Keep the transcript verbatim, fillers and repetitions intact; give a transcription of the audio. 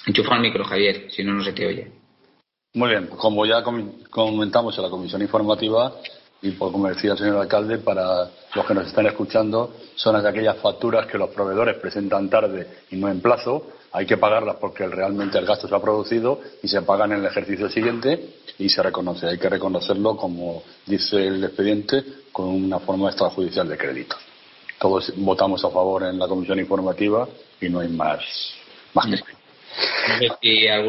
Enchufa el micro, Javier, si no, no se te oye. Muy bien, como ya com- comentamos en la comisión informativa, y por como decía el señor alcalde, para los que nos están escuchando, son aquellas facturas que los proveedores presentan tarde y no en plazo. Hay que pagarlas porque realmente el gasto se ha producido y se pagan en el ejercicio siguiente y se reconoce. Hay que reconocerlo, como dice el expediente, con una forma extrajudicial de crédito. Todos votamos a favor en la comisión informativa y no hay más, más que. No sé si algún